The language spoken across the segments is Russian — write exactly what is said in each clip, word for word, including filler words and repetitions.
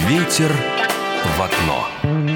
Ветер в окно.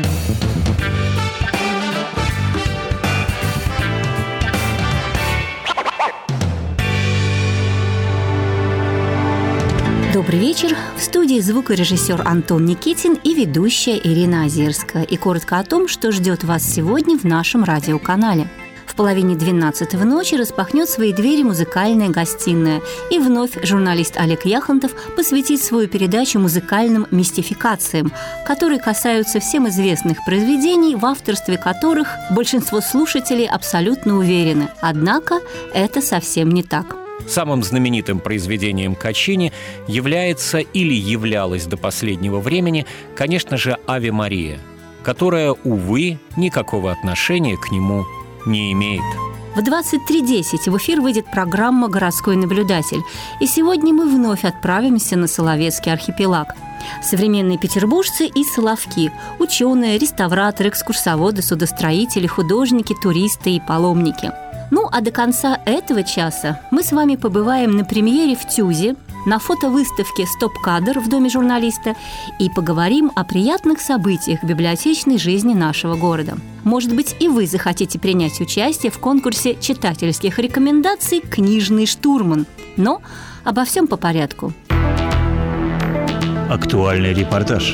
Добрый вечер. В студии звукорежиссер Антон Никитин и ведущая Ирина Озерская. И коротко о том, что ждет вас сегодня в нашем радиоканале. В половине двенадцатого ночи распахнет свои двери музыкальная гостиная. И вновь журналист Олег Яхонтов посвятит свою передачу музыкальным мистификациям, которые касаются всем известных произведений, в авторстве которых большинство слушателей абсолютно уверены. Однако это совсем не так. Самым знаменитым произведением Каччини является или являлась до последнего времени, конечно же, «Аве Мария», которая, увы, никакого отношения к нему не имеет. В двадцать три десять в эфир выйдет программа «Городской наблюдатель». И сегодня мы вновь отправимся на Соловецкий архипелаг. Современные петербуржцы и соловки – ученые, реставраторы, экскурсоводы, судостроители, художники, туристы и паломники. Ну, а до конца этого часа мы с вами побываем на премьере в Тюзе, на фотовыставке «Стоп-кадр» в Доме журналиста и поговорим о приятных событиях библиотечной жизни нашего города. Может быть, и вы захотите принять участие в конкурсе читательских рекомендаций «Книжный штурман». Но обо всем по порядку. Актуальный репортаж.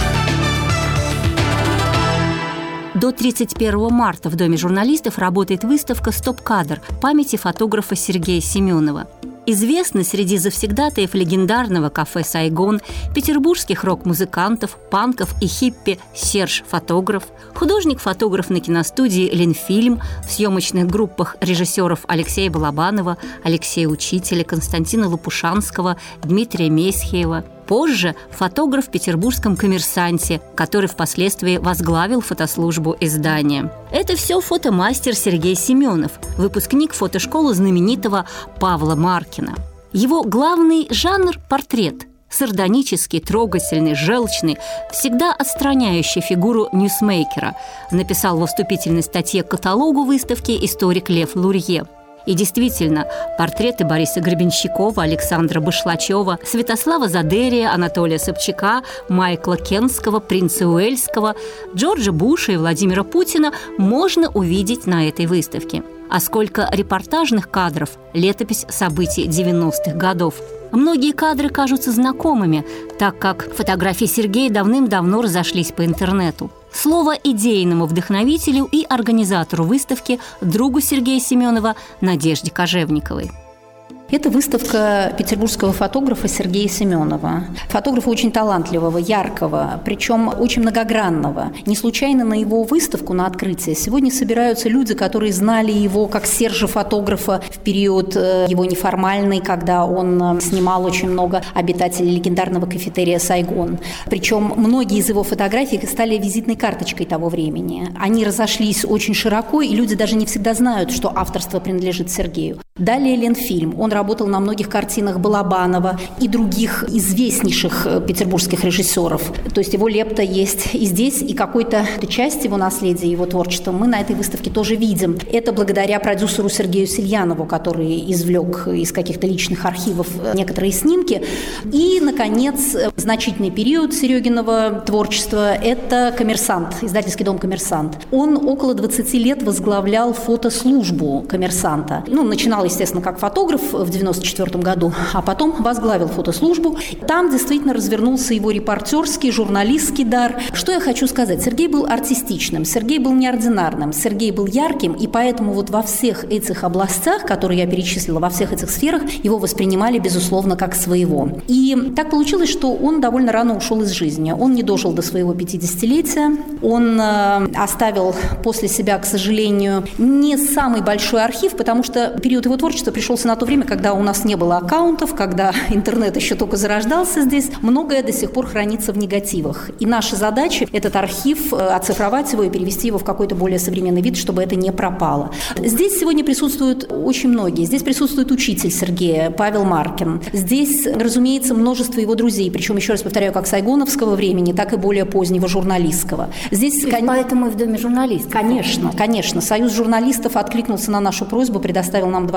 До тридцать первого марта в Доме журналистов работает выставка «Стоп-кадр» памяти фотографа Сергея Семенова. Известный среди завсегдатаев легендарного кафе «Сайгон», петербургских рок-музыкантов, панков и хиппи Серж фотограф, художник-фотограф на киностудии «Ленфильм», в съемочных группах режиссеров Алексея Балабанова, Алексея Учителя, Константина Лопушанского, Дмитрия Месхиева. Позже фотограф в петербургском «Коммерсанте», который впоследствии возглавил фотослужбу издания. Это все фотомастер Сергей Семенов, выпускник фотошколы знаменитого Павла Маркина. Его главный жанр – портрет. Сардонический, трогательный, желчный, всегда отстраняющий фигуру ньюсмейкера, написал во вступительной статье к каталогу выставки историк Лев Лурье. И действительно, портреты Бориса Гребенщикова, Александра Башлачева, Святослава Задерия, Анатолия Собчака, Майкла Кенского, принца Уэльского, Джорджа Буша и Владимира Путина можно увидеть на этой выставке. А сколько репортажных кадров, летопись событий девяностых годов. Многие кадры кажутся знакомыми, так как фотографии Сергея давным-давно разошлись по интернету. Слово идейному вдохновителю и организатору выставки, другу Сергея Семенова, Надежде Кожевниковой. Это выставка петербургского фотографа Сергея Семенова. Фотографа очень талантливого, яркого, причем очень многогранного. Не случайно на его выставку, на открытие, сегодня собираются люди, которые знали его как Сержа-фотографа в период его неформальный, когда он снимал очень много обитателей легендарного кафетерия «Сайгон». Причем многие из его фотографий стали визитной карточкой того времени. Они разошлись очень широко, и люди даже не всегда знают, что авторство принадлежит Сергею. Далее «Ленфильм». Он работал на многих картинах Балабанова и других известнейших петербургских режиссеров. То есть его лепта есть и здесь, и какой-то часть его наследия, его творчества мы на этой выставке тоже видим. Это благодаря продюсеру Сергею Сельянову, который извлек из каких-то личных архивов некоторые снимки. И, наконец, значительный период Серегиного творчества – это «Коммерсант», издательский дом «Коммерсант». Он около двадцати лет возглавлял фотослужбу «Коммерсанта». Ну, начинал, естественно, как фотограф в девяносто четвёртом году, а потом возглавил фотослужбу. Там действительно развернулся его репортерский, журналистский дар. Что я хочу сказать? Сергей был артистичным, Сергей был неординарным, Сергей был ярким, и поэтому вот во всех этих областях, которые я перечислила, во всех этих сферах, его воспринимали, безусловно, как своего. И так получилось, что он довольно рано ушел из жизни. Он не дожил до своего пятидесятилетия. Он э, оставил после себя, к сожалению, не самый большой архив, потому что период его творчества пришелся на то время, когда у нас не было аккаунтов, когда интернет еще только зарождался здесь. Многое до сих пор хранится в негативах. И наша задача – этот архив, оцифровать его и перевести его в какой-то более современный вид, чтобы это не пропало. Здесь сегодня присутствуют очень многие. Здесь присутствует учитель Сергея, Павел Маркин. Здесь, разумеется, множество его друзей, причем, еще раз повторяю, как сайгоновского времени, так и более позднего журналистского. Здесь, и кон... Поэтому и в Доме журналистов. Конечно, конечно. Союз журналистов откликнулся на нашу просьбу, предоставил нам два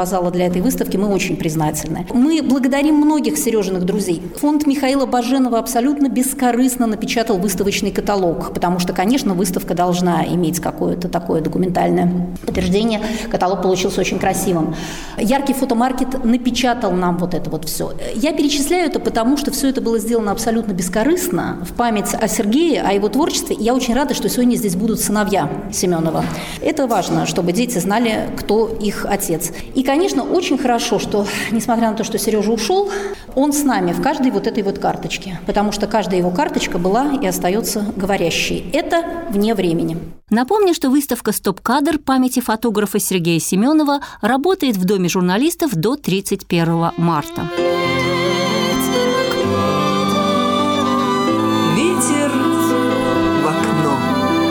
зала для этой выставки. Мы очень признательны. Мы благодарим многих Сережиных друзей. Фонд Михаила Баженова абсолютно бескорыстно напечатал выставочный каталог, потому что, конечно, выставка должна иметь какое-то такое документальное подтверждение. Каталог получился очень красивым. Яркий фотомаркет напечатал нам вот это вот все. Я перечисляю это, потому что все это было сделано абсолютно бескорыстно, в память о Сергее, о его творчестве. И я очень рада, что сегодня здесь будут сыновья Семенова. Это важно, чтобы дети знали, кто их отец. И, конечно, очень хорошо, что, несмотря на то, что Сережа ушел, он с нами в каждой вот этой вот карточке, потому что каждая его карточка была и остается говорящей. Это вне времени. Напомню, что выставка «Стоп-кадр» памяти фотографа Сергея Семенова работает в Доме журналистов до тридцать первого марта. Ветер в окно.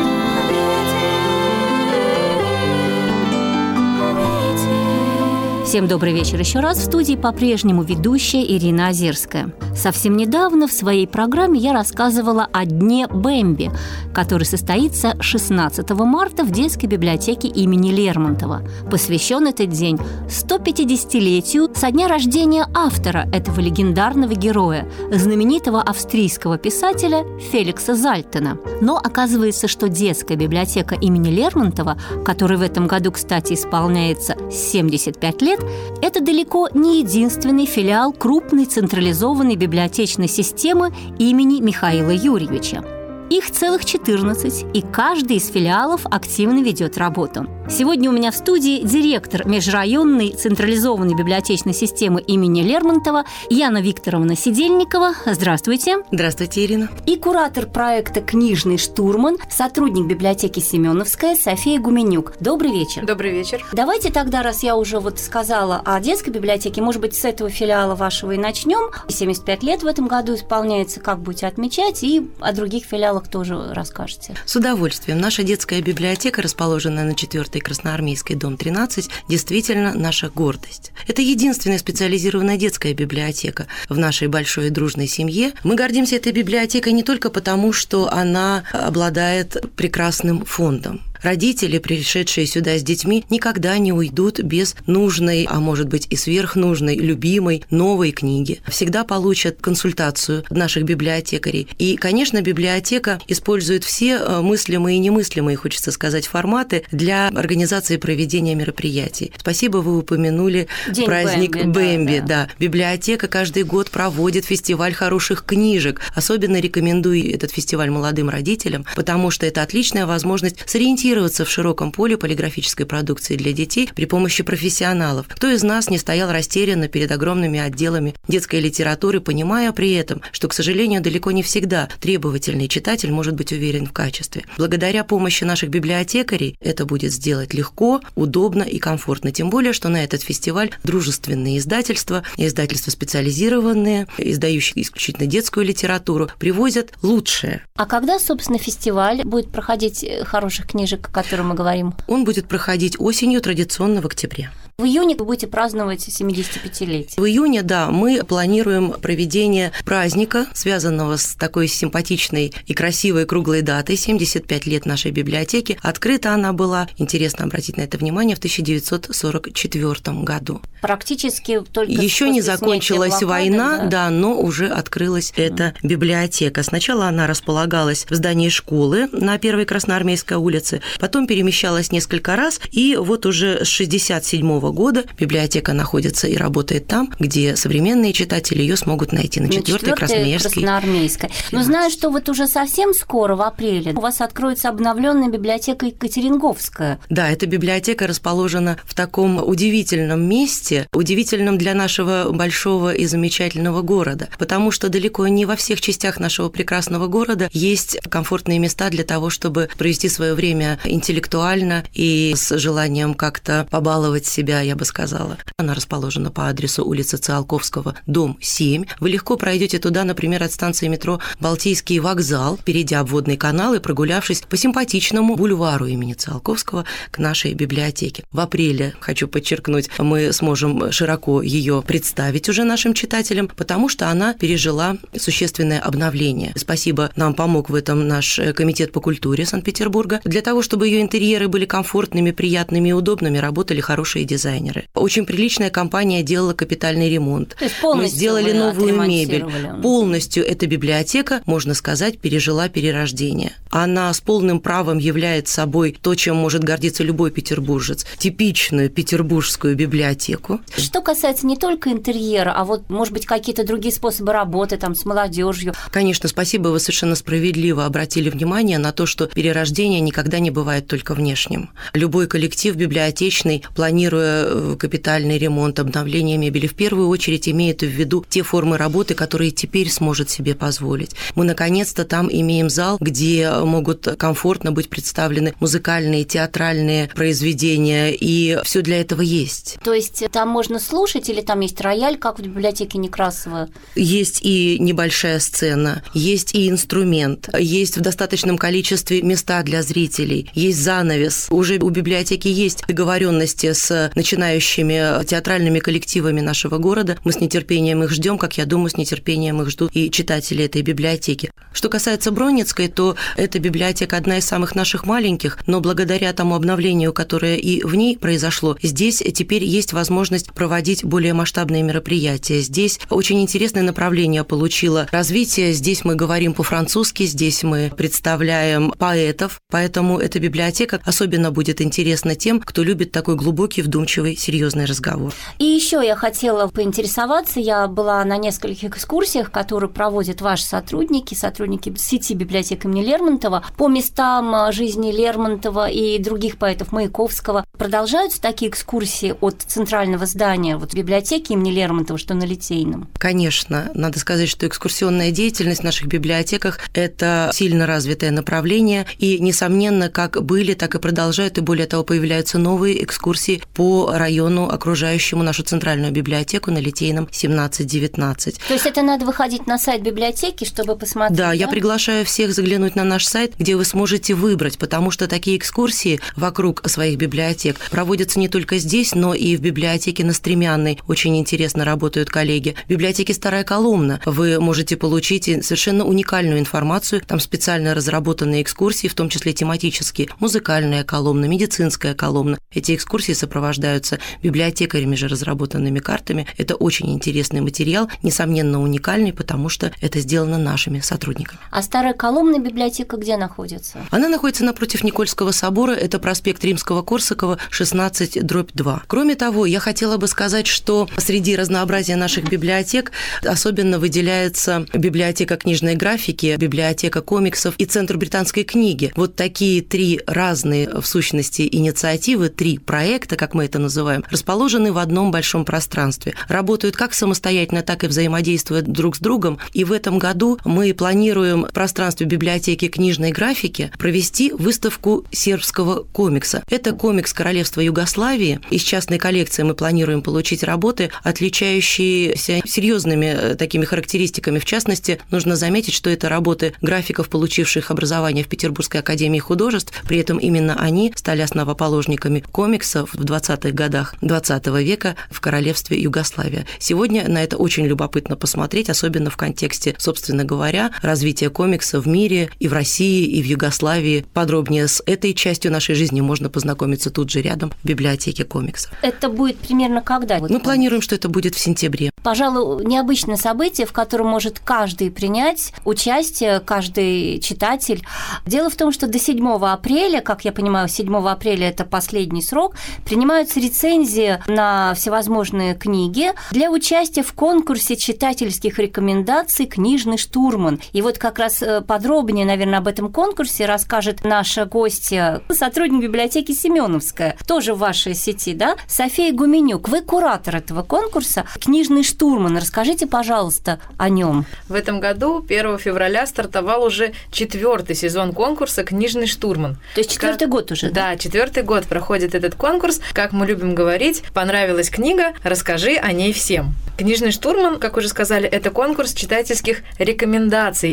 Всем добрый вечер еще раз. В студии по-прежнему ведущая Ирина Озерская. Совсем недавно в своей программе я рассказывала о Дне Бэмби, который состоится шестнадцатого марта в детской библиотеке имени Лермонтова. Посвящен этот день сто пятидесятилетию со дня рождения автора этого легендарного героя, знаменитого австрийского писателя Феликса Зальтена. Но оказывается, что детская библиотека имени Лермонтова, которой в этом году, кстати, исполняется семьдесят пять лет, это далеко не единственный филиал крупной централизованной библиотечной системы имени Михаила Юрьевича. Их целых четырнадцать, и каждый из филиалов активно ведет работу. Сегодня у меня в студии директор межрайонной централизованной библиотечной системы имени Лермонтова Яна Викторовна Сидельникова. Здравствуйте. Здравствуйте, Ирина. И куратор проекта «Книжный штурман», сотрудник библиотеки Семеновская София Гуменюк. Добрый вечер. Добрый вечер. Давайте тогда, раз я уже вот сказала о детской библиотеке, может быть, с этого филиала вашего и начнем. семьдесят пять лет в этом году исполняется, как будете отмечать, и о других филиалах тоже расскажете. С удовольствием. Наша детская библиотека, расположенная на четвёртой Красноармейской, дом тринадцать, действительно наша гордость. Это единственная специализированная детская библиотека в нашей большой и дружной семье. Мы гордимся этой библиотекой не только потому, что она обладает прекрасным фондом. Родители, пришедшие сюда с детьми, никогда не уйдут без нужной, а может быть и сверхнужной, любимой, новой книги. Всегда получат консультацию наших библиотекарей. И, конечно, библиотека использует все мыслимые и немыслимые, хочется сказать, форматы для организации и проведения мероприятий. Спасибо, вы упомянули День праздник Бэмби. Бэмби да, да. Да. Библиотека каждый год проводит фестиваль хороших книжек. Особенно рекомендую этот фестиваль молодым родителям, потому что это отличная возможность сориентироваться в широком поле полиграфической продукции для детей при помощи профессионалов. Кто из нас не стоял растерянно перед огромными отделами детской литературы, понимая при этом, что, к сожалению, далеко не всегда требовательный читатель может быть уверен в качестве. Благодаря помощи наших библиотекарей это будет сделать легко, удобно и комфортно. Тем более, что на этот фестиваль дружественные издательства, издательства специализированные, издающие исключительно детскую литературу, привозят лучшее. А когда, собственно, фестиваль будет проходить хороших книжек, о котором мы говорим? Он будет проходить осенью, традиционно в октябре. В июне вы будете праздновать семидесятипятилетие. В июне, да, мы планируем проведение праздника, связанного с такой симпатичной и красивой круглой датой, семьдесят пять лет нашей библиотеки. Открыта она была, интересно обратить на это внимание, в тысяча девятьсот сорок четвёртом году. Практически только еще не закончилась блокады, война, да. да, но уже открылась mm. эта библиотека. Сначала она располагалась в здании школы на Первой Красноармейской улице, потом перемещалась несколько раз, и вот уже с шестьдесят седьмого года библиотека находится и работает там, где современные читатели ее смогут найти, на четвёртой Красноармейской. Красноармейской. Но знаю, что вот уже совсем скоро, в апреле, у вас откроется обновленная библиотека Екатеринговская. Да, эта библиотека расположена в таком удивительном месте, удивительном для нашего большого и замечательного города, потому что далеко не во всех частях нашего прекрасного города есть комфортные места для того, чтобы провести свое время интеллектуально и с желанием как-то побаловать себя, я бы сказала. Она расположена по адресу улица Циолковского, дом семь. Вы легко пройдете туда, например, от станции метро Балтийский вокзал, перейдя обводный канал и прогулявшись по симпатичному бульвару имени Циолковского к нашей библиотеке. В апреле, хочу подчеркнуть, мы сможем широко ее представить уже нашим читателям, потому что она пережила существенное обновление. Спасибо, нам помог в этом наш комитет по культуре Санкт-Петербурга. Для того, чтобы ее интерьеры были комфортными, приятными и удобными, работали хорошие дизайнеры. дизайнеры. Очень приличная компания делала капитальный ремонт. То есть полностью мы сделали новую мебель. отремонтировали. Полностью эта библиотека, можно сказать, пережила перерождение. Она с полным правом является собой то, чем может гордиться любой петербуржец, типичную петербургскую библиотеку. Что касается не только интерьера, а вот, может быть, какие-то другие способы работы там с молодежью. Конечно, спасибо, вы совершенно справедливо обратили внимание на то, что перерождение никогда не бывает только внешним. Любой коллектив библиотечный, планируя капитальный ремонт, обновление мебели, в первую очередь имеет в виду те формы работы, которые теперь сможет себе позволить. Мы, наконец-то, там имеем зал, где могут комфортно быть представлены музыкальные, театральные произведения, и все для этого есть. То есть там можно слушать или там есть рояль, как в библиотеке Некрасова? Есть и небольшая сцена, есть и инструмент, есть в достаточном количестве места для зрителей, есть занавес. Уже у библиотеки есть договоренности с начинающими театральными коллективами нашего города. Мы с нетерпением их ждем, как я думаю, с нетерпением их ждут и читатели этой библиотеки. Что касается Бронницкой, то эта библиотека одна из самых наших маленьких, но благодаря тому обновлению, которое и в ней произошло, здесь теперь есть возможность проводить более масштабные мероприятия. Здесь очень интересное направление получило развитие. Здесь мы говорим по-французски, здесь мы представляем поэтов, поэтому эта библиотека особенно будет интересна тем, кто любит такой глубокий, вдумчивый, серьезный разговор. И еще я хотела поинтересоваться, я была на нескольких экскурсиях, которые проводят ваши сотрудники, сотрудники сети библиотек имени Лермонтова, по местам жизни Лермонтова и других поэтов Маяковского. Продолжаются такие экскурсии от центрального здания, вот библиотеки имени Лермонтова, что на Литейном? Конечно, надо сказать, что экскурсионная деятельность в наших библиотеках – это сильно развитое направление, и, несомненно, как были, так и продолжают, и более того, появляются новые экскурсии по району, окружающему нашу центральную библиотеку на Литейном семнадцать девятнадцать. То есть это надо выходить на сайт библиотеки, чтобы посмотреть? Да, да? я приглашаю всех заглянуть на наш сайт, где вы сможете выбрать, потому что такие экскурсии вокруг своих библиотек проводятся не только здесь, но и в библиотеке на Стремянной. Очень интересно работают коллеги. В библиотеке Старая Коломна вы можете получить совершенно уникальную информацию. Там специально разработанные экскурсии, в том числе тематические. Музыкальная коломна, медицинская коломна. Эти экскурсии сопровождаются библиотекарями же разработанными картами. Это очень интересный материал, несомненно уникальный, потому что это сделано нашими сотрудниками. А Старая Коломна библиотека где находится? Она находится напротив Никольского собора, это проспект Римского-Корсакова, шестнадцать дробь два. Кроме того, я хотела бы сказать, что среди разнообразия наших библиотек особенно выделяется библиотека книжной графики, библиотека комиксов и Центр британской книги. Вот такие три разные, в сущности, инициативы, три проекта, как мы это называем, расположены в одном большом пространстве. Работают как самостоятельно, так и взаимодействуют друг с другом. И в этом году мы планируем в пространстве библиотеки книжной графики провести выставку сербского комикса. Это комикс Королевства Югославии. Из частной коллекции мы планируем получить работы, отличающиеся серьезными такими характеристиками. В частности, нужно заметить, что это работы графиков, получивших образование в Петербургской академии художеств. При этом именно они стали основоположниками комиксов в двадцатых годах двадцатого века в Королевстве Югославия. Сегодня на это очень любопытно посмотреть, особенно в контексте, собственно говоря, развития комикса в мире и в России, и в Югославии. Подробнее с этой частью нашей жизни можно познакомиться тут же рядом в библиотеке комиксов. Это будет примерно когда? Мы планируем, что это будет в сентябре. Пожалуй, необычное событие, в котором может каждый принять участие, каждый читатель. Дело в том, что до седьмого апреля, как я понимаю, седьмого апреля это последний срок, принимаются рецензии на всевозможные книги для участия в конкурсе читательских рекомендаций «Книжный штурман». И вот как раз подробнее, наверное, об этом конкурсе расскажет наша гостья, сотрудник библиотеки Семеновская, тоже в вашей сети, да, София Гуменюк. Вы куратор этого конкурса «Книжный штурман». Расскажите, пожалуйста, о нем. В этом году, первого февраля, стартовал уже четвертый сезон конкурса «Книжный штурман». То есть четвертый как... год уже? Да, четвертый год проходит этот конкурс. Как мы любим говорить, понравилась книга, расскажи о ней всем. «Книжный штурман», как уже сказали, это конкурс читательских рекомендаций.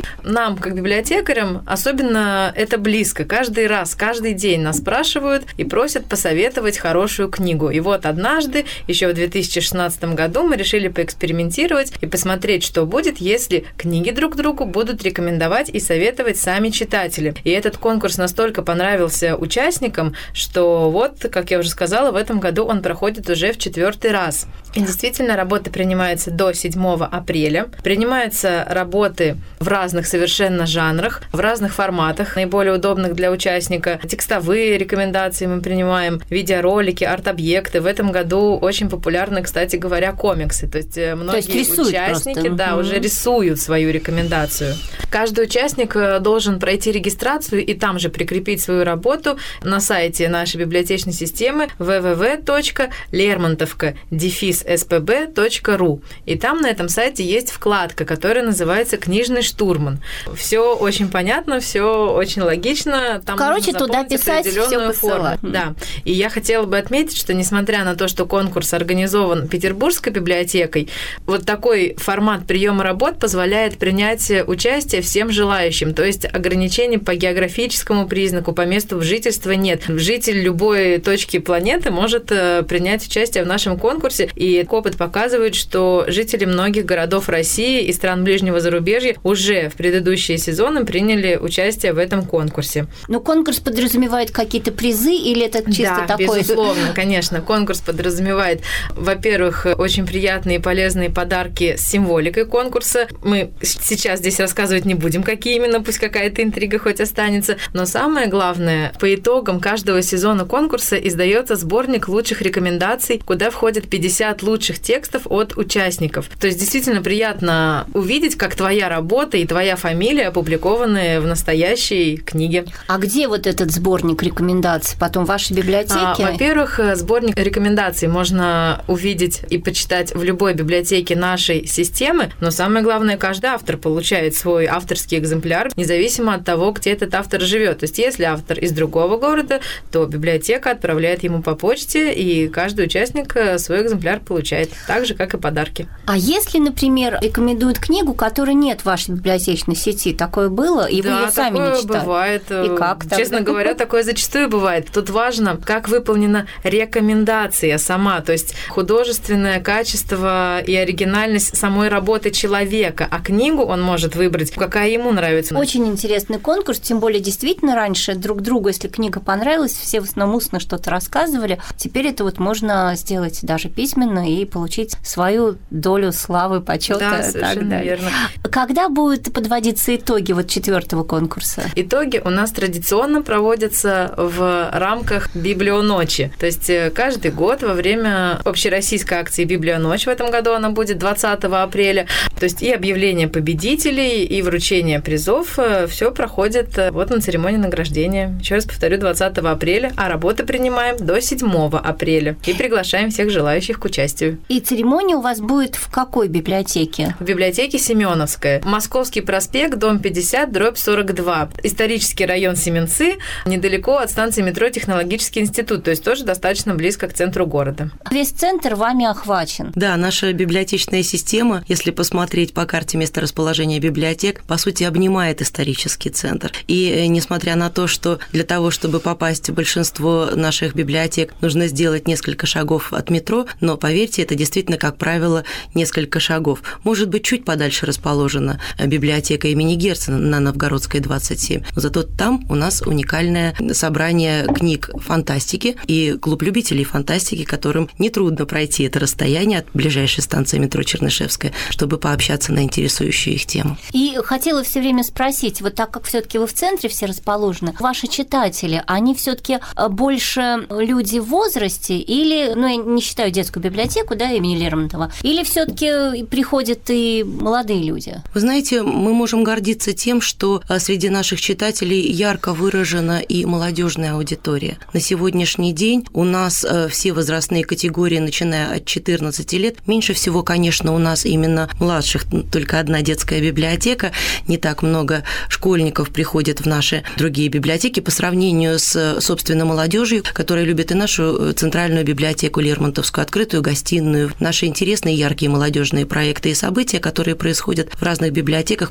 Нам, как библиотекарям, особенно это близко. Каждый раз, каждый день нас спрашивают и просят посоветовать хорошую книгу. И вот однажды, еще в две тысячи шестнадцатом году, мы решили поэкспериментировать и посмотреть, что будет, если книги друг другу будут рекомендовать и советовать сами читатели. И этот конкурс настолько понравился участникам, что вот, как я уже сказала, в этом году он проходит уже в четвертый раз. И действительно, работа принимается до седьмого апреля. Принимаются работы в разных совершенно жанрах, в разных форматах, наиболее удобных для участника. Текстовые рекомендации мы принимаем, видеоролики, арт-объекты. В этом году очень популярны, кстати говоря, комиксы. То есть многие То есть участники просто. Да, mm-hmm. уже рисуют свою рекомендацию. Каждый участник должен пройти регистрацию и там же прикрепить свою работу на сайте нашей библиотечной системы дабл ю дабл ю дабл ю точка лермонтовка дефис эс пэ бэ точка ру. И там на этом сайте есть вкладка, которая называется «Книжный штурман». Все очень понятно, все очень логично. Там Короче, туда писать, все посылать. Да. И я хотела бы отметить, что несмотря на то, что конкурс организован Петербургской библиотекой, вот такой формат приема работ позволяет принять участие всем желающим. То есть ограничений по географическому признаку, по месту жительства нет. Житель любой точки планеты может принять участие в нашем конкурсе. И опыт показывает, что жители многих городов России и стран ближнего зарубежья уже в предыдущие сезоны приняли участие в этом конкурсе. Но конкурс подразумевает какие-то призы или это чисто да, такое? Безусловно, конечно. Конкурс подразумевает, во-первых, очень приятные и полезные подарки с символикой конкурса. Мы сейчас здесь рассказывать не будем, какие именно, пусть какая-то интрига хоть останется. Но самое главное, по итогам каждого сезона конкурса издается сборник лучших рекомендаций, куда входят пятьдесят лучших текстов от участников. То есть действительно приятно увидеть, как твоя работа и твоя фамилия опубликованы в настоящей книге. А где вот этот сборник рекомендаций? Потом в вашей библиотеке? А, во-первых, сборник рекомендаций можно увидеть и почитать в любой библиотеке нашей системы, но самое главное, каждый автор получает свой авторский экземпляр, независимо от того, где этот автор живет. То есть если автор из другого города, то библиотека отправляет ему по почте, и каждый участник свой экземпляр получает, так же, как и подарки. А если, например, рекомендуют книгу, которой нет в вашей библиотечной сети, такое было, и да, вы ее сами не читали? Да, бывает. И как тогда? Честно говоря, такое зачастую бывает. Тут важно, как выполнена рекомендация сама, то есть художественное качество и оригинальность самой работы человека, а книгу он может выбрать, какая ему нравится. Очень интересный конкурс, тем более действительно раньше друг другу, если книга понравилась, все в основном устно что-то рассказывали. Теперь это вот можно сделать даже письменно и получить свою долю славы, почета. Да, совершенно верно. Когда будут подводиться итоги вот четвертого конкурса? Итоги у нас традиционно проводятся в рамках Библионочи. То есть каждый год во время общероссийской акции Библионочь, в этом году она будет двадцатого апреля, то есть и объявление победителей, и вручение призов, все проходит вот на церемонии награждения. Еще раз повторю, двадцатого апреля, а работы принимаем до седьмого апреля и приглашаем всех желающих к участию. И церемония у вас будет в какой библиотеке? В библиотеке Семеновская. Московский проспект, дом пятьдесят, дробь сорок два. Исторический район Семенцы, недалеко от станции метро Технологический институт, то есть тоже достаточно близко к центру города. Весь центр вами охвачен. Да, наша библиотечная система, если посмотреть по карте месторасположения библиотек, по сути, обнимает исторический центр. И несмотря на то, что для того, чтобы попасть в большинство наших библиотек, нужно сделать несколько шагов от метро, но, поверьте, это действительно, как правило, несколько шагов. Может быть, чуть подальше расположена библиотека имени Герцена на Новгородской, двадцать семь, но зато там у нас уникальное собрание книг фантастики и клуб любителей фантастики, которым нетрудно пройти это расстояние от ближайшей станции метро Чернышевская, чтобы пообщаться на интересующую их тему. И хотела все время спросить, вот так как все-таки вы в центре все расположены, ваши читатели, они все-таки больше люди в возрасте или, ну, я не считаю детскую библиотеку, да, имени Лермонтова, или все-таки приходят и молодые люди? Вы знаете, мы можем гордиться тем, что среди наших читателей ярко выражена и молодежная аудитория. На сегодняшний день у нас все возрастные категории, начиная от четырнадцати лет, меньше всего, конечно, у нас именно младших, только одна детская библиотека, не так много школьников приходят в наши другие библиотеки по сравнению с, собственно, молодежью, которая любит и нашу центральную библиотеку Лермонтовскую, открытую гостиную, наши интересные яркие молодежные проекты и события, которые происходят в разных библиотеках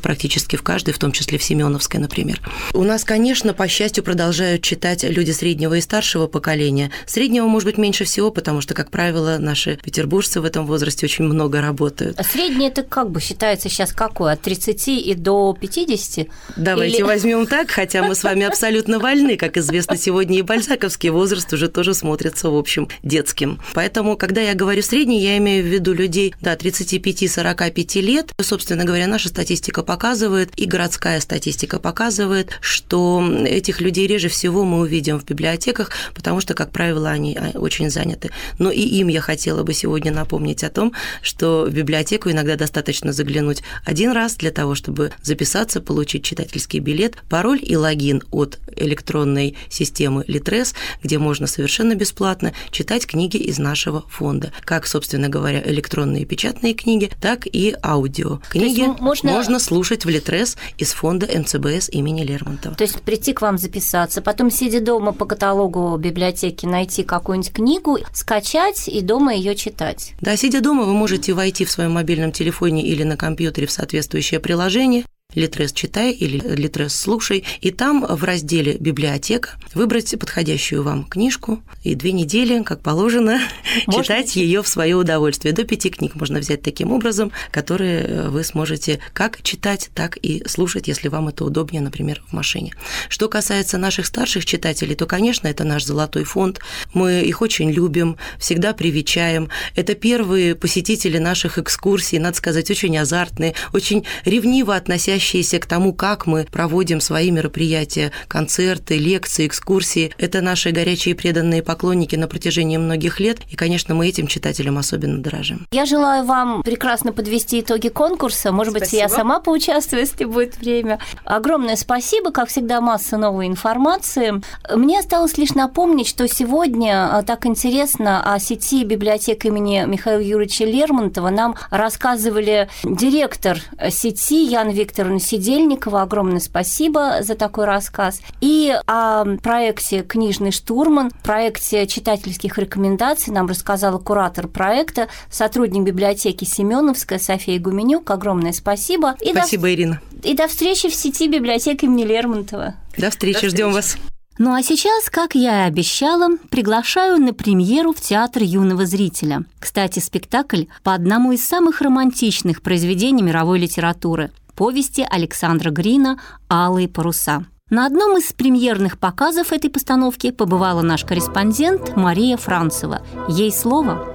практически в каждой, в том числе в Семеновской, например. У нас, конечно, по счастью, продолжают читать люди среднего и старшего поколения. Среднего, может быть, меньше всего, потому что, как правило, наши петербуржцы в этом возрасте очень много работают. А среднее это как бы считается сейчас какое? От тридцати и до пятидесяти? Давайте Или... возьмем так, хотя мы с вами абсолютно вольны. Как известно, сегодня и бальзаковский возраст уже тоже смотрится, в общем, детским. Поэтому, когда я говорю средний, я имею в виду людей до тридцати пяти — сорока пяти лет. Собственно говоря, наша статистика показывает, и городская статистика показывает, что этих людей реже всего мы увидим в библиотеках, потому что, как правило, они очень заняты. Но и им я хотела бы сегодня напомнить о том, что в библиотеку иногда достаточно заглянуть один раз для того, чтобы записаться, получить читательский билет, пароль и логин от электронной системы Литрес, где можно совершенно бесплатно читать книги из нашего фонда. Как, собственно говоря, электронные печатные книги, так и аудио. Книги можно... можно слушать в Литрес из фонда эм цэ бэ эс имени Лермонтова. То есть прийти к вам записаться, потом, сидя дома по каталогу библиотеки, найти какую-нибудь книгу, скачать и дома ее читать. Да, сидя дома, вы можете войти в своем мобильном телефоне или на компьютере в соответствующее приложение Литрес читай или Литрес слушай, и там в разделе «Библиотека» выбрать подходящую вам книжку и две недели, как положено, можно читать ее в свое удовольствие. До пяти книг можно взять таким образом, которые вы сможете как читать, так и слушать, если вам это удобнее, например, в машине. Что касается наших старших читателей, то, конечно, это наш золотой фонд. Мы их очень любим, всегда привечаем. Это первые посетители наших экскурсий, надо сказать, очень азартные, очень ревниво относящиеся к тому, как мы проводим свои мероприятия, концерты, лекции, экскурсии. Это наши горячие преданные поклонники на протяжении многих лет, и, конечно, мы этим читателям особенно дорожим. Я желаю вам прекрасно подвести итоги конкурса. Может спасибо. Быть, я сама поучаствую, если будет время. Огромное спасибо, как всегда, масса новой информации. Мне осталось лишь напомнить, что сегодня так интересно о сети библиотек имени Михаила Юрьевича Лермонтова нам рассказывали директор сети Яна Викторовна Сидельникова. Огромное спасибо за такой рассказ. И о проекте «Книжный штурман», проекте читательских рекомендаций нам рассказала куратор проекта, сотрудник библиотеки Семеновская София Гуменюк. Огромное спасибо. И спасибо, до... Ирина. И до встречи в сети библиотеки имени Лермонтова. До встречи, до ждем вас. Ну а сейчас, как я и обещала, приглашаю на премьеру в Театр юного зрителя. Кстати, спектакль по одному из самых романтичных произведений мировой литературы – повести Александра Грина «Алые паруса». На одном из премьерных показов этой постановки побывала наш корреспондент Мария Францева. Ей слово.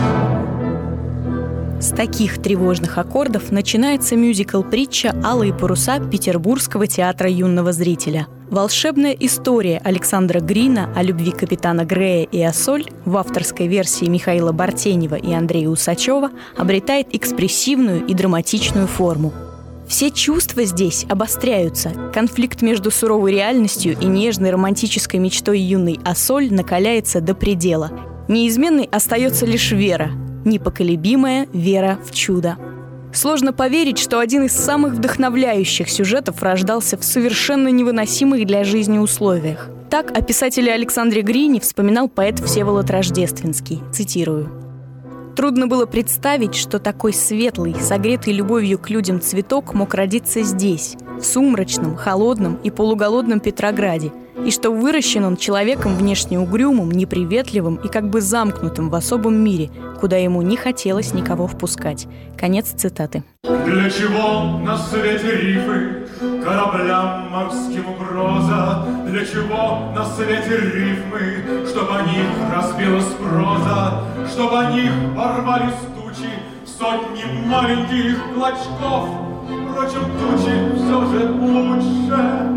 С таких тревожных аккордов начинается мюзикл-притча «Алые паруса» Петербургского театра юного зрителя. Волшебная история Александра Грина о любви капитана Грея и Ассоль в авторской версии Михаила Бартенева и Андрея Усачева обретает экспрессивную и драматичную форму. Все чувства здесь обостряются. Конфликт между суровой реальностью и нежной романтической мечтой юной Ассоль накаляется до предела. Неизменной остается лишь вера, непоколебимая вера в чудо. Сложно поверить, что один из самых вдохновляющих сюжетов рождался в совершенно невыносимых для жизни условиях. Так о писателе Александре Грине вспоминал поэт Всеволод Рождественский. Цитирую. Трудно было представить, что такой светлый, согретый любовью к людям цветок мог родиться здесь, в сумрачном, холодном и полуголодном Петрограде, и что выращен он человеком внешне угрюмым, неприветливым и как бы замкнутым в особом мире, куда ему не хотелось никого впускать. Конец цитаты. Для чего на свете рифы, кораблям морским угроза? Для чего на свете рифмы, чтоб о них разбилась проза, чтоб о них порвались тучи сотни маленьких клочков? Впрочем, тучи все же лучше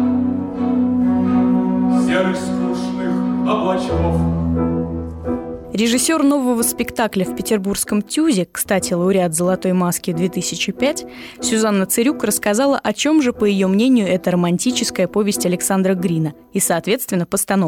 серых скучных облачков. Режиссер нового спектакля в петербургском ТЮЗе, кстати, лауреат «Золотой маски» две тысячи пять, Сюзанна Цирюк рассказала, о чем же, по ее мнению, эта романтическая повесть Александра Грина и, соответственно, постановка.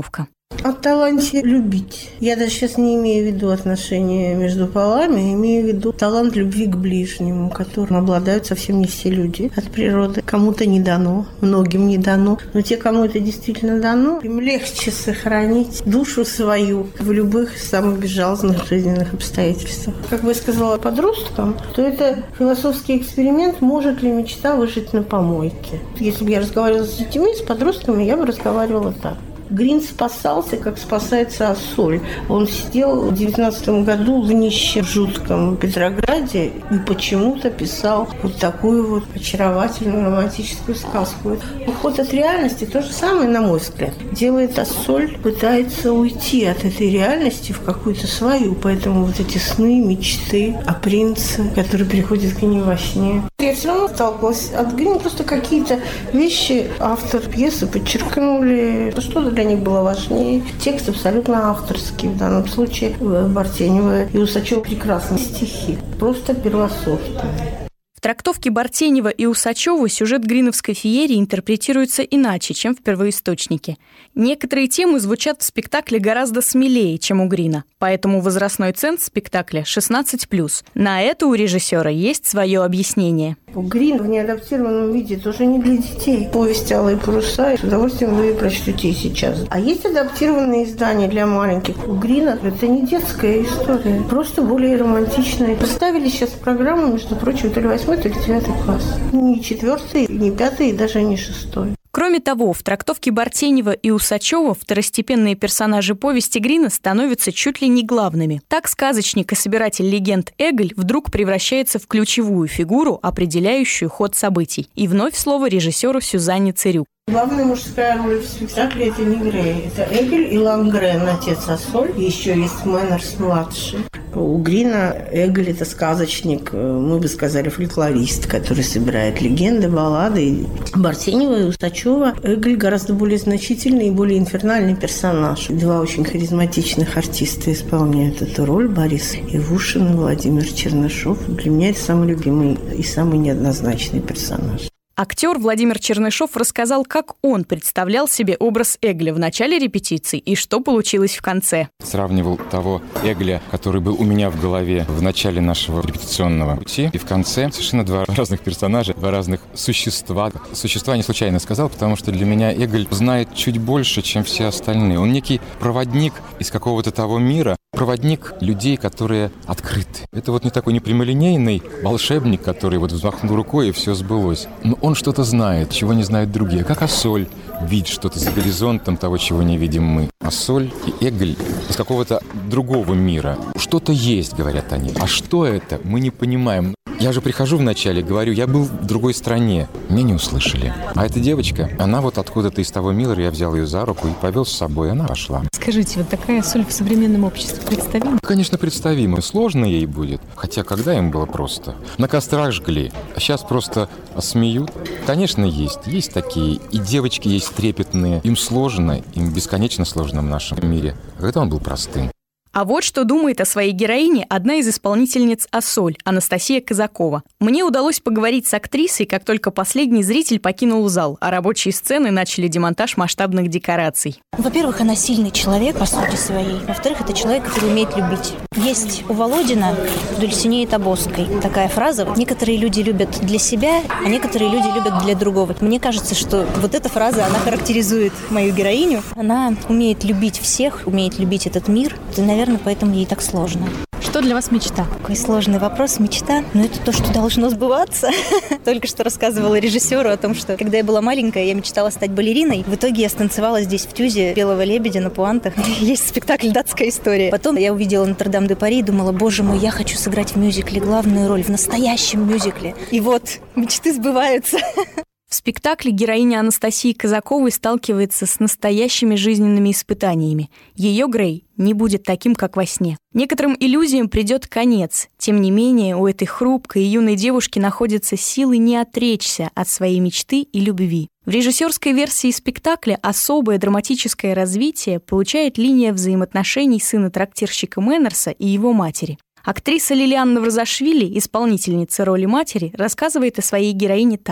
О таланте любить. Я даже сейчас не имею в виду отношения между полами, имею в виду талант любви к ближнему, которым обладают совсем не все люди от природы. Кому-то не дано, многим не дано. Но те, кому это действительно дано, им легче сохранить душу свою в любых самых безжалостных жизненных обстоятельствах. Как бы я сказала подросткам, то это философский эксперимент, может ли мечта выжить на помойке. Если бы я разговаривала с детьми, с подростками, я бы разговаривала так. Грин спасался, как спасается Ассоль. Он сидел в девятнадцатом году в нищем жутком Петрограде и почему-то писал вот такую вот очаровательную романтическую сказку. Уход от реальности то же самое, на мой взгляд, делает Ассоль, пытается уйти от этой реальности в какую-то свою. Поэтому вот эти сны, мечты о принце, который приходит к ней во сне. Я все равно сталкивалась от Грина, просто какие-то вещи автор пьесы подчеркнули, что-то для них было важнее. Текст абсолютно авторский. В данном случае Бартенева и Усачева прекрасные стихи. Просто первосортные. В трактовке Бартенева и Усачева сюжет гриновской феерии интерпретируется иначе, чем в первоисточнике. Некоторые темы звучат в спектакле гораздо смелее, чем у Грина, поэтому возрастной ценз спектакля шестнадцать плюс. На это у режиссера есть свое объяснение. Грин в неадаптированном виде тоже не для детей. Повесть «Алые паруса», с удовольствием вы ее прочтете и сейчас. А есть адаптированные издания для маленьких. У Грина это не детская история, просто более романтичная. Поставили сейчас программу, между прочим, то ли восьмой, то ли девятый класс. Не четвертый, не пятый и даже не шестой. Кроме того, в трактовке Бартенева и Усачева второстепенные персонажи повести Грина становятся чуть ли не главными. Так сказочник и собиратель легенд Эггль вдруг превращается в ключевую фигуру, определяющую ход событий. И вновь слово режиссеру Сюзанне Цирюк. Главная мужская роль в спектакле – это не Грей. Это Эггль и Лангрен, отец Ассоль. Еще есть Мэннерс-младший. У Грина Эггль – это сказочник, мы бы сказали, фольклорист, который собирает легенды, баллады. Бартенева и Усачева Эггль гораздо более значительный и более инфернальный персонаж. Два очень харизматичных артиста исполняют эту роль. Борис Ивушин и Владимир Чернышов. Для меня это самый любимый и самый неоднозначный персонаж. Актер Владимир Чернышов рассказал, как он представлял себе образ Эггля в начале репетиций и что получилось в конце. Сравнивал того Эггля, который был у меня в голове в начале нашего репетиционного пути, и в конце совершенно два разных персонажа, два разных существа. Существа не случайно сказал, потому что для меня Эггль знает чуть больше, чем все остальные. Он некий проводник из какого-то того мира, проводник людей, которые открыты. Это вот не такой непрямолинейный волшебник, который вот взмахнул рукой, и все сбылось. Но он что-то знает, чего не знают другие. Как Ассоль видит что-то за горизонтом того, чего не видим мы. Ассоль и Эггль из какого-то другого мира. Что-то есть, говорят они. А что это, мы не понимаем. Я же прихожу вначале, говорю, я был в другой стране. Меня не услышали. А эта девочка, она вот откуда-то из того мира, я взял ее за руку и повел с собой, она пошла. Скажите, вот такая Ассоль в современном обществе представима? Конечно, представима. Сложно ей будет. Хотя когда им было просто? На кострах жгли, а сейчас просто смеют. Конечно, есть. Есть такие. И девочки есть трепетные. Им сложно, им бесконечно сложно в нашем мире. А когда он был простым. А вот что думает о своей героине одна из исполнительниц Ассоль, Анастасия Казакова. Мне удалось поговорить с актрисой, как только последний зритель покинул зал, а рабочие сцены начали демонтаж масштабных декораций. Во-первых, она сильный человек по сути своей. Во-вторых, это человек, который умеет любить. Есть у Володина Дульсинеи Тобоской такая фраза: некоторые люди любят для себя, а некоторые люди любят для другого. Мне кажется, что вот эта фраза, она характеризует мою героиню. Она умеет любить всех, умеет любить этот мир. И, наверное, поэтому ей так сложно. Что для вас мечта? Какой сложный вопрос. Мечта? Ну, это то, что должно сбываться. Только что рассказывала режиссеру о том, что когда я была маленькая, я мечтала стать балериной. В итоге я станцевала здесь в Тюзе «Белого лебедя» на пуантах. Есть спектакль «Датская история». Потом я увидела «Нотр-Дам-де-Пари» и думала, боже мой, я хочу сыграть в мюзикле главную роль, в настоящем мюзикле. И вот, мечты сбываются. В спектакле героиня Анастасии Казаковой сталкивается с настоящими жизненными испытаниями. Ее Грей не будет таким, как во сне. Некоторым иллюзиям придет конец. Тем не менее, у этой хрупкой и юной девушки находятся силы не отречься от своей мечты и любви. В режиссерской версии спектакля особое драматическое развитие получает линия взаимоотношений сына трактирщика Мэннерса и его матери. Актриса Лилиан Навразашвили, исполнительница роли матери, рассказывает о своей героине так.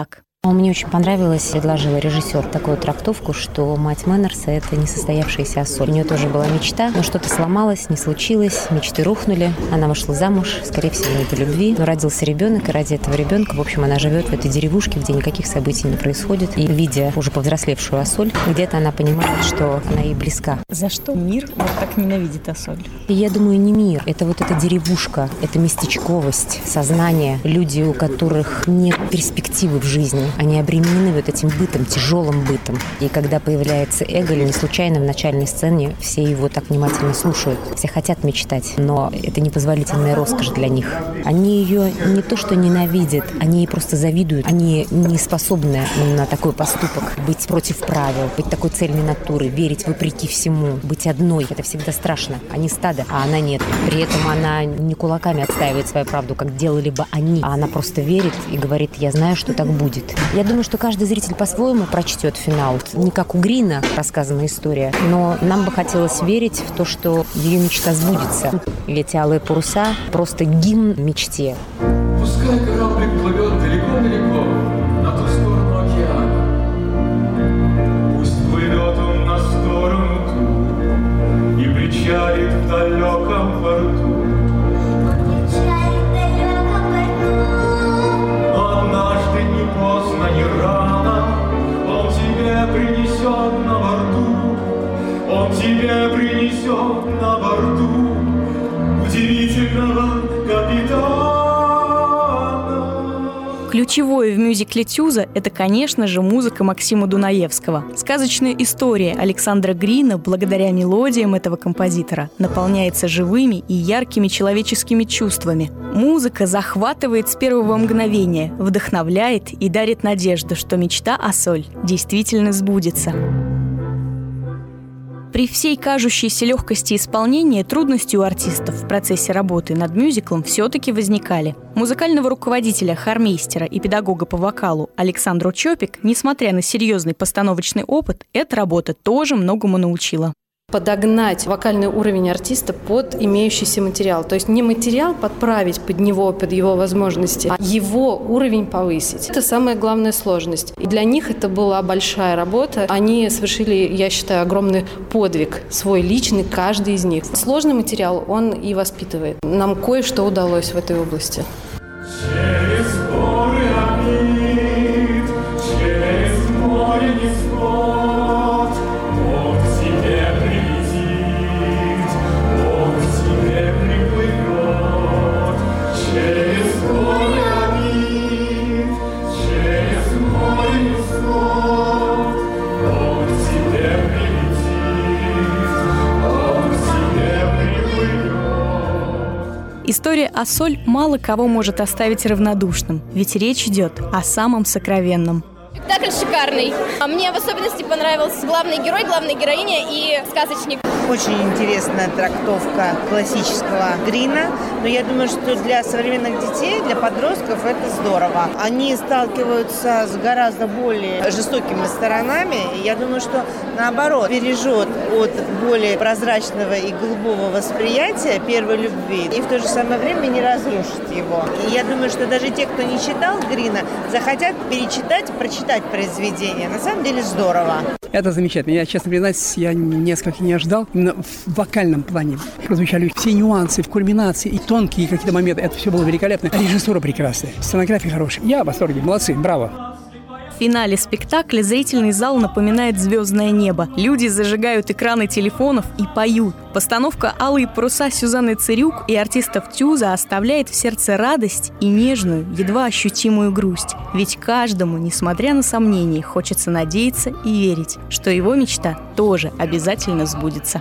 Мне очень понравилось, предложила режиссер такую трактовку, что мать Мэннерса – это несостоявшаяся Ассоль. У нее тоже была мечта, но что-то сломалось, не случилось, мечты рухнули. Она вышла замуж, скорее всего, не по любви, но родился ребенок, и ради этого ребенка, в общем, она живет в этой деревушке, где никаких событий не происходит. И, видя уже повзрослевшую Ассоль, где-то она понимает, что она ей близка. За что мир вот так ненавидит Ассоль? И я думаю, не мир, это вот эта деревушка, это местечковость, сознание, люди, у которых нет перспективы в жизни. Они обременены вот этим бытом, тяжелым бытом. И когда появляется Эгголь, не случайно в начальной сцене все его так внимательно слушают. Все хотят мечтать, но это непозволительная роскошь для них. Они ее не то что ненавидят, они ей просто завидуют. Они не способны на такой поступок. Быть против правил, быть такой цельной натурой, верить вопреки всему, быть одной. Это всегда страшно. Они стадо, а она нет. При этом она не кулаками отстаивает свою правду, как делали бы они, а она просто верит и говорит: я знаю, что так будет. Я думаю, что каждый зритель по-своему прочтет финал. Не как у Грина рассказана история, но нам бы хотелось верить в то, что ее мечта сбудется. И эти алые паруса – просто гимн мечте. Пускай кораблик плывет далеко-далеко на ту сторону океана. Пусть плывет он на сторону ту и причалит в далеком порту. Однажды не поздно, не рано, он тебе принесет на борту, он тебе принесет на борту удивительного капитана. Ключевое в мюзикле «Тюза» – это, конечно же, музыка Максима Дунаевского. Сказочная история Александра Грина, благодаря мелодиям этого композитора, наполняется живыми и яркими человеческими чувствами. Музыка захватывает с первого мгновения, вдохновляет и дарит надежду, что мечта Ассоль действительно сбудется. При всей кажущейся легкости исполнения трудности у артистов в процессе работы над мюзиклом все-таки возникали. Музыкального руководителя, хормейстера и педагога по вокалу Александру Чопик, несмотря на серьезный постановочный опыт, эта работа тоже многому научила. Подогнать вокальный уровень артиста под имеющийся материал. То есть не материал подправить под него, под его возможности, а его уровень повысить. Это самая главная сложность. И для них это была большая работа. Они совершили, я считаю, огромный подвиг, свой личный, каждый из них. Сложный материал он и воспитывает. Нам кое-что удалось в этой области. Через горы обид, через море низкот, он к тебе прилетит, он к тебе приплывет. Через горы обид, через море низкот, он к тебе прилетит, он к тебе приплывет. История Ассоль мало кого может оставить равнодушным, ведь речь идет о самом сокровенном. Спектакль шикарный. Мне в особенности понравился главный герой, главная героиня и сказочник. Очень интересная трактовка классического Грина, но я думаю, что для современных детей, для подростков это здорово. Они сталкиваются с гораздо более жестокими сторонами, и я думаю, что наоборот бережет от более прозрачного и голубого восприятия первой любви и в то же самое время не разрушит его. И я думаю, что даже те, кто не читал Грина, захотят перечитать, прочитать произведение. На самом деле здорово. Это замечательно. Я, честно признаюсь, я несколько не ожидал. Именно в вокальном плане прозвучали все нюансы, в кульминации и тонкие какие-то моменты. Это все было великолепно. Режиссура прекрасная, сценография хорошая. Я в восторге. Молодцы, браво. В финале спектакля зрительный зал напоминает звездное небо. Люди зажигают экраны телефонов и поют. Постановка «Алые паруса» Сюзанны Цирюк и артистов Тюза оставляет в сердце радость и нежную, едва ощутимую грусть. Ведь каждому, несмотря на сомнения, хочется надеяться и верить, что его мечта тоже обязательно сбудется.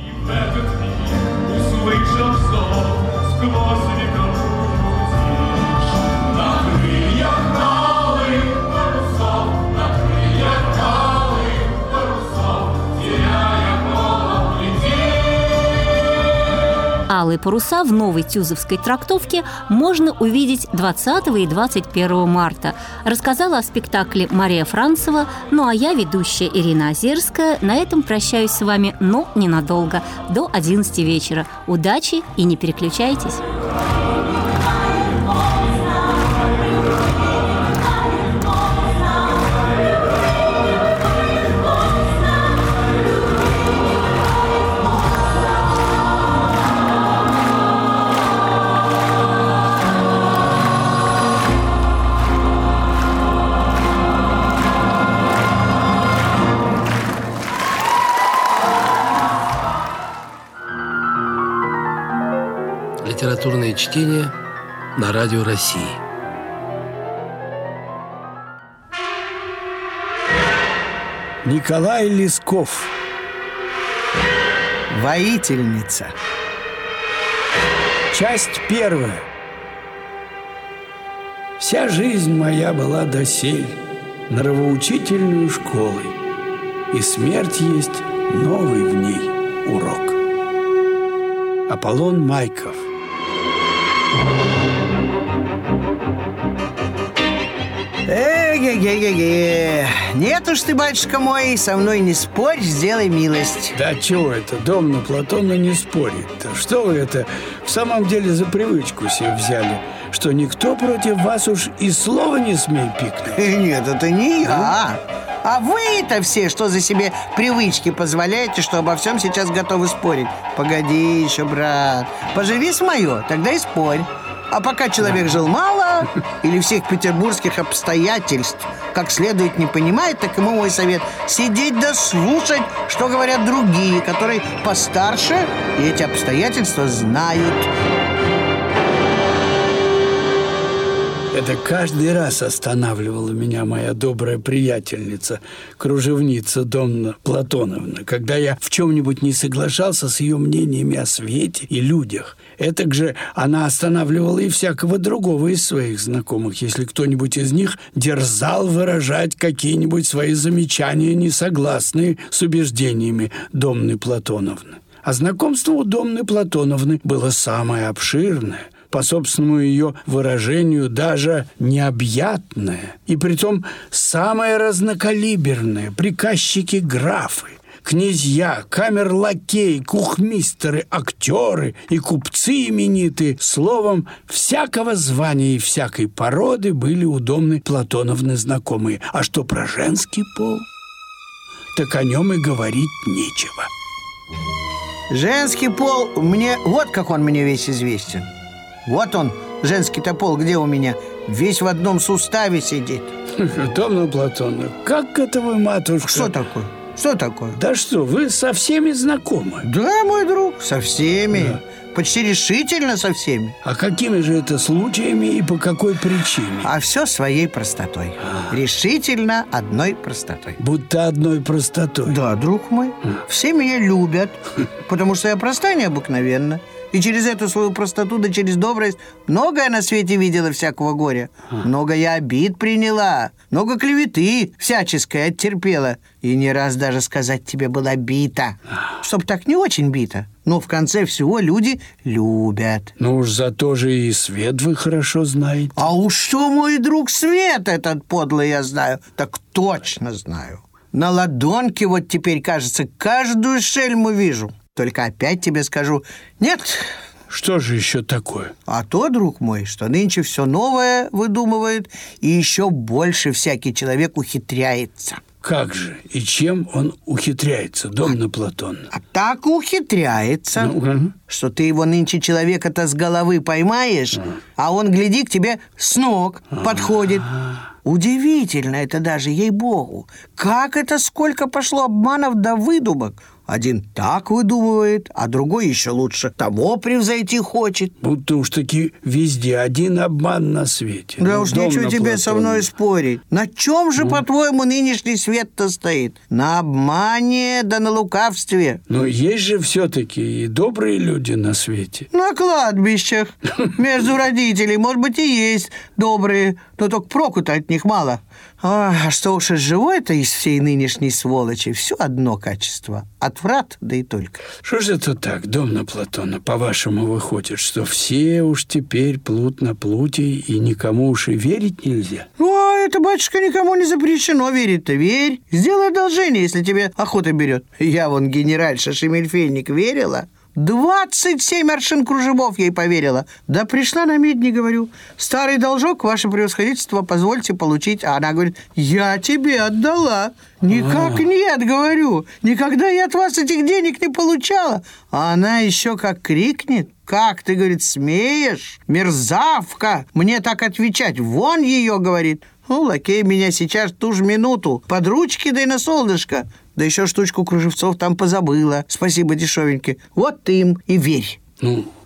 «Алые паруса» в новой тюзовской трактовке можно увидеть двадцатого и двадцать первого марта. Рассказала о спектакле Мария Францева, ну а я, ведущая Ирина Озерская, на этом прощаюсь с вами, но ненадолго, до одиннадцати вечера. Удачи и не переключайтесь! литературное чтение на Радио России. Николай Лесков. Воительница. Часть первая. Вся жизнь моя была досель нравоучительную школой, и смерть есть новый в ней урок. Аполлон Майков. Э-ге-ге-ге-ге. Нет уж ты, батюшка мой, со мной не спорь, сделай милость. Да чего это, Домна Платона не спорит-то? Что вы это в самом деле за привычку себе взяли? Что никто против вас уж и слова не смеет пикнуть? Нет, это не я. А вы-то все, что за себе привычки позволяете, что обо всем сейчас готовы спорить? Погоди еще, брат. Поживи с мое, тогда и спорь. А пока человек жил мало или всех петербургских обстоятельств как следует не понимает, так ему мой совет – сидеть да слушать, что говорят другие, которые постарше и эти обстоятельства знают. Это каждый раз останавливала меня моя добрая приятельница, кружевница Домна Платоновна, когда я в чем-нибудь не соглашался с ее мнениями о свете и людях. Этак же она останавливала и всякого другого из своих знакомых, если кто-нибудь из них дерзал выражать какие-нибудь свои замечания, несогласные с убеждениями Домны Платоновны. А знакомство у Домны Платоновны было самое обширное, по собственному ее выражению даже необъятное, и притом самое разнокалиберное: приказчики-графы, князья, камер-лакеи, кухмистеры, актеры и купцы именитые, словом, всякого звания и всякой породы были у Домны Платоновны знакомые. А что про женский пол, так о нем и говорить нечего. Женский пол мне... Вот как он мне весь известен. Вот он, женский-то пол, где у меня? Весь в одном суставе сидит. Домна Платоновна, как это вы, матушка? Что такое? Что такое? Да что, вы со всеми знакомы? Да, мой друг, со всеми. Да. Почти решительно со всеми. А какими же это случаями и по какой причине? А все своей простотой. А. Решительно одной простотой. Будто одной простотой? Да, друг мой. А. Все меня любят, потому что я простая необыкновенно. И через эту свою простоту, да через добрость многое на свете видела всякого горя. А. Много я обид приняла, много клеветы всяческой оттерпела. И не раз даже сказать тебе была бита. А. Чтоб так не очень бита. Но в конце всего люди любят. Ну уж зато же и свет вы хорошо знаете. А уж что, мой друг, свет этот подлый я знаю, так точно знаю. На ладонке вот теперь, кажется, каждую шельму вижу. Только опять тебе скажу, нет. Что же еще такое? А то, друг мой, что нынче все новое выдумывают, и еще больше всякий человек ухитряется. Как же? И чем он ухитряется, Домна Платоновна? А так ухитряется, ну, угу. что ты его нынче человека-то с головы поймаешь, а, а он, гляди, к тебе с ног а подходит. Удивительно это даже, ей-богу. Как это сколько пошло обманов да выдумок. Один так выдумывает, а другой еще лучше того превзойти хочет. Будто уж таки везде один обман на свете. Да ну, уж нечего тебе со мной спорить. На чем же, ну. по-твоему, нынешний свет-то стоит? На обмане да на лукавстве. Но есть же все-таки и добрые люди на свете. На кладбищах. Между родителей, может быть, и есть добрые, но только проку-то от них мало. А что уж из живой-то из всей нынешней сволочи все одно качество. Отврат, да и только. Что же это так, Домна Платона, по-вашему выходит, что все уж теперь плут на плуте и никому уж и верить нельзя? О, это, батюшка, никому не запрещено верить-то. Верь. Сделай одолжение, если тебе охота берет. Я вон генеральша Шемельфельник верила. Двадцать семь аршин кружевов ей поверила. Да пришла на медни, говорю, старый должок, ваше превосходительство, позвольте получить. А она говорит, я тебе отдала. Никак А-а-а. нет, говорю. Никогда я от вас этих денег не получала. А она еще как крикнет. Как ты, говорит, смеешь? Мерзавка! Мне так отвечать. Вон ее, говорит. Ну, лакей меня сейчас ту же минуту под ручки да и на солнышко. Да еще штучку кружевцов там позабыла. Спасибо, дешевенький. Вот ты им и верь. Ну,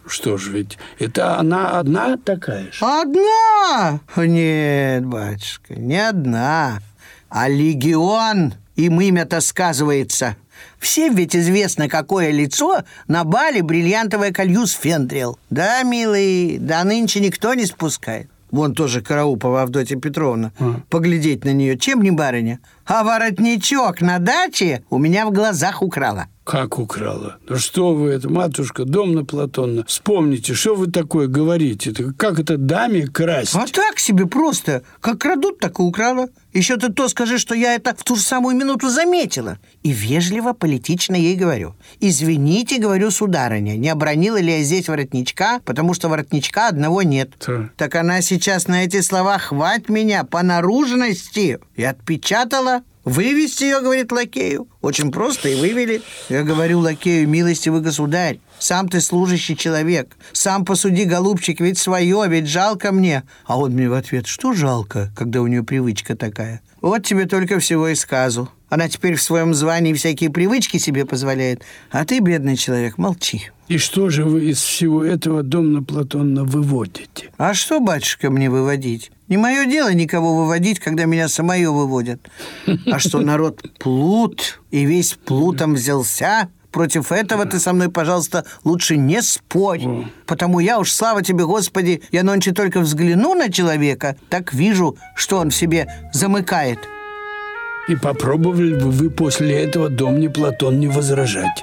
Что ж, ведь это она одна такая же? Одна? Нет, батюшка, не одна, а легион. Им имя-то сказывается. Всем ведь известно, какое лицо на бале бриллиантовое колье сфендрил. Да, милый, да нынче никто не спускает. Вон тоже Караупова Авдотья Петровна. А. Поглядеть на нее, чем не барыня. А воротничок на даче у меня в глазах украла. Как украла? Да что вы это, матушка Домна Платонна? Вспомните, что вы такое говорите? Как это даме красть? А так себе просто. Как крадут, так и украла. Еще ты то скажи, что я это в ту же самую минуту заметила. И вежливо, политично ей говорю. Извините, говорю, сударыня, не обронила ли я здесь воротничка, потому что воротничка одного нет. Да. Так она сейчас на эти слова «хвать меня по наружности» и отпечатала. Вывести ее, говорит, лакею. Очень просто, и вывели. Я говорю лакею: милостивый государь, сам ты служащий человек. Сам посуди, голубчик, ведь свое, ведь жалко мне. А он мне в ответ: что жалко, когда у нее привычка такая? Вот тебе только всего и сказу. Она теперь в своем звании всякие привычки себе позволяет, а ты, бедный человек, молчи. И что же вы из всего этого, Домна Платонна, выводите? А что, батюшка, мне выводить? Не мое дело никого выводить, когда меня самое выводят. А что народ плут, и весь плутом взялся, против этого ты со мной, пожалуйста, лучше не спорь. Потому я уж, слава тебе, Господи, я нонче только взгляну на человека, так вижу, что он в себе замыкает. И попробовали бы вы после этого, Домне Платон, не возражать?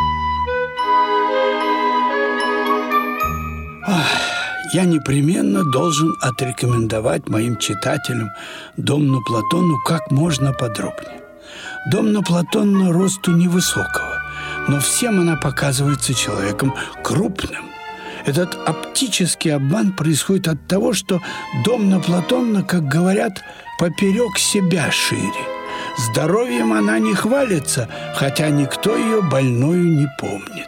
Ах, я непременно должен отрекомендовать моим читателям Домну Платонну как можно подробнее. Домна Платонна росту невысокого, но всем она показывается человеком крупным. Этот оптический обман происходит от того, что Домна Платонна, как говорят, поперек себя шире. Здоровьем она не хвалится, хотя никто ее больною не помнит.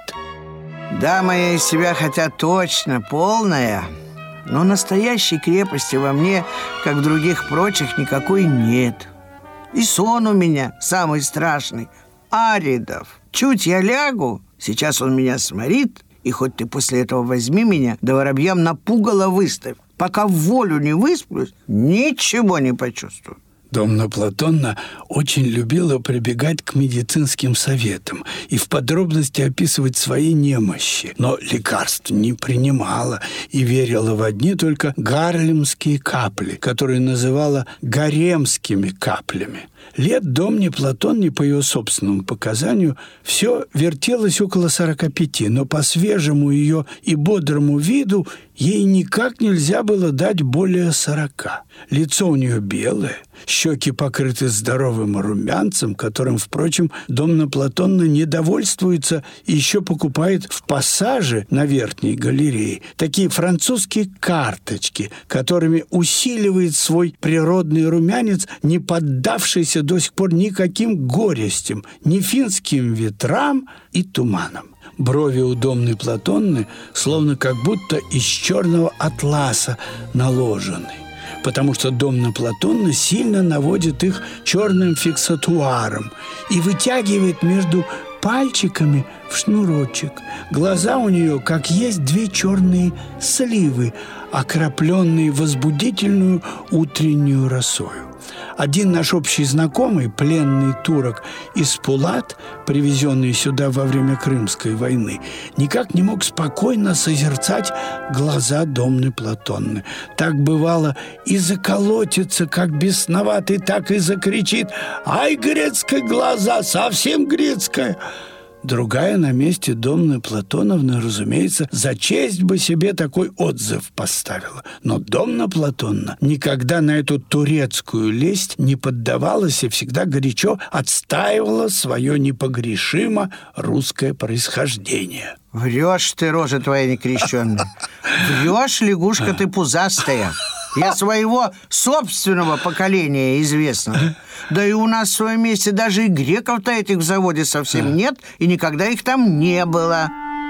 Дама я из себя хотя точно полная, но настоящей крепости во мне, как других прочих, никакой нет. И сон у меня самый страшный – Аридов. Чуть я лягу, сейчас он меня сморит, и хоть ты после этого возьми меня, да воробьям на пугало выставь. Пока в волю не высплюсь, ничего не почувствую. Домна Платонна очень любила прибегать к медицинским советам и в подробности описывать свои немощи, но лекарств не принимала и верила в одни только гарлемские капли, которые называла гаремскими каплями. Лет Домне Платонне, по ее собственному показанию, все вертелось около сорока пяти, но по свежему ее и бодрому виду ей никак нельзя было дать более сорока. Лицо у нее белое, щеки покрыты здоровым румянцем, которым, впрочем, Домна Платонна не довольствуется и еще покупает в пассаже на Верхней галерее такие французские карточки, которыми усиливает свой природный румянец, не поддавшийся до сих пор никаким горестям, ни финским ветрам и туманам. Брови у Домны Платонны словно как будто из черного атласа наложены, потому что Домна Платонна сильно наводит их черным фиксатуаром и вытягивает между пальчиками в шнурочек. Глаза у нее, как есть две черные сливы, окропленные возбудительную утреннюю росою. Один наш общий знакомый, пленный турок из Пулат, привезенный сюда во время Крымской войны, никак не мог спокойно созерцать глаза Домны Платонны. Так бывало и заколотится, как бесноватый, так и закричит: «Ай, грецкая глаза, совсем грецкая!» Другая на месте Домны Платоновны, разумеется, за честь бы себе такой отзыв поставила. Но Домна Платонна никогда на эту турецкую лесть не поддавалась и всегда горячо отстаивала свое непогрешимо русское происхождение. Врешь ты, рожа твоя некрещенная. Врешь, лягушка ты пузастая. Я своего собственного поколения известна. Да и у нас в своем месте даже и греков-то этих в заводе совсем нет, и никогда их там не было.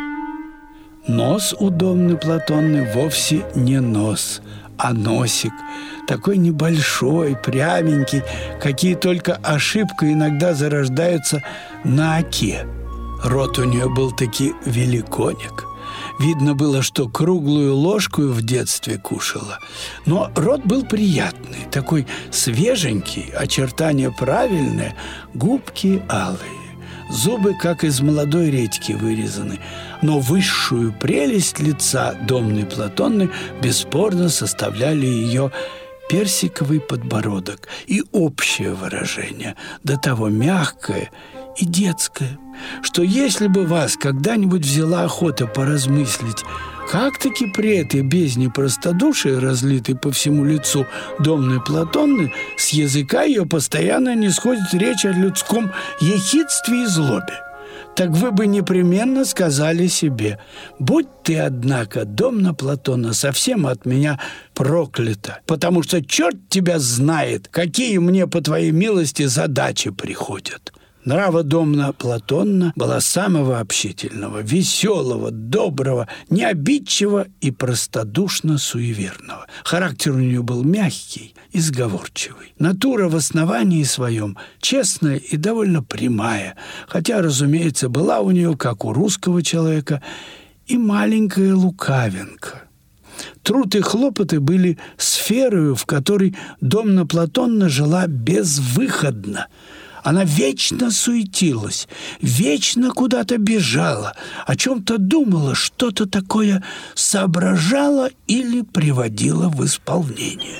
Нос у Домны Платонны вовсе не нос, а носик. Такой небольшой, пряменький, какие только ошибкой иногда зарождаются на оке. Рот у нее был таки великоник. Видно было, что круглую ложку в детстве кушала. Но рот был приятный, такой свеженький, очертания правильные, губки алые. Зубы, как из молодой редьки, вырезаны. Но высшую прелесть лица Домны Платонны бесспорно составляли ее персиковый подбородок и общее выражение, до того мягкое и детское, что если бы вас когда-нибудь взяла охота поразмыслить, как-таки при этой бездне простодушия, разлитой по всему лицу Домны Платонны, с языка ее постоянно не сходит речь о людском ехидстве и злобе, так вы бы непременно сказали себе: «Будь ты, однако, Домна Платонна, совсем от меня проклята, потому что черт тебя знает, какие мне, по твоей милости, задачи приходят». Нрава Домна Платонна была самого общительного, веселого, доброго, необидчивого и простодушно суеверного. Характер у нее был мягкий и сговорчивый. Натура в основании своем честная и довольно прямая, хотя, разумеется, была у нее, как у русского человека, и маленькая лукавинка. Труд и хлопоты были сферою, в которой Домна Платонна жила безвыходно. Она вечно суетилась, вечно куда-то бежала, о чем-то думала, что-то такое соображала или приводила в исполнение.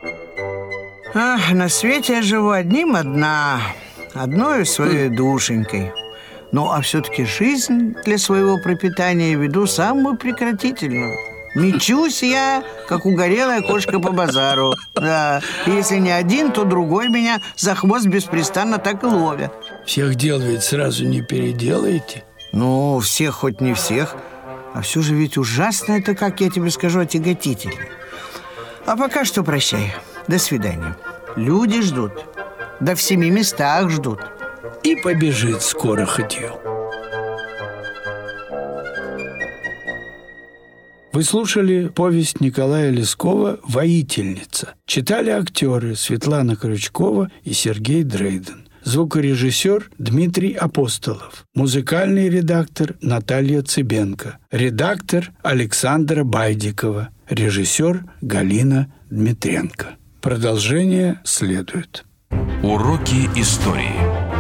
Ах, на свете я живу одним одна, одною своей душенькой. Ну, а все-таки жизнь для своего пропитания веду самую прекратительную. Мечусь я, как угорелая кошка по базару. Да, и если не один, то другой меня за хвост беспрестанно так и ловят. Всех дел ведь сразу не переделаете? Ну, всех хоть не всех. А все же ведь ужасно это, как я тебе скажу, отяготительно. А пока что прощай. До свидания. Люди ждут. Да в семи местах ждут. И побежит скоро хотел. Вы слушали повесть Николая Лескова «Воительница». Читали актеры Светлана Крючкова и Сергей Дрейден. Звукорежиссер Дмитрий Апостолов. Музыкальный редактор Наталья Цыбенко. Редактор Александра Байдикова. Режиссер Галина Дмитренко. Продолжение следует. Уроки истории.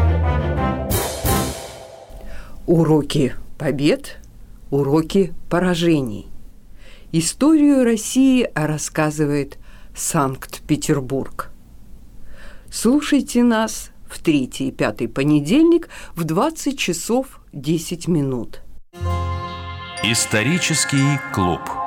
Уроки побед, уроки поражений. Историю России рассказывает Санкт-Петербург. Слушайте нас в третий и пятый понедельник в двадцать часов десять минут. Исторический клуб.